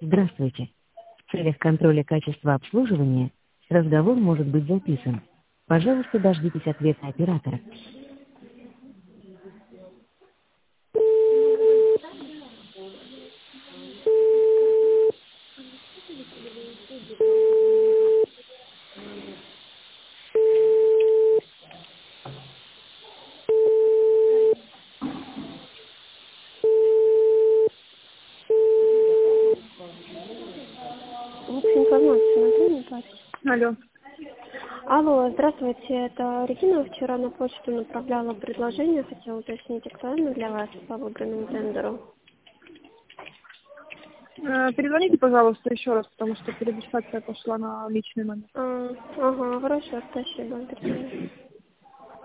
Здравствуйте. В целях контроля качества обслуживания разговор может быть записан. Пожалуйста, дождитесь ответа оператора. Вот информация, могли мне дать? Алло. Алло, здравствуйте, это Регина. Вчера на почту направляла предложение, хотела уточнить, актуально для вас по выбранному тендеру. Перезвоните, пожалуйста, еще раз, потому что перерегистрация пошла на личный номер. Ага, хорошо, спасибо. До свидания.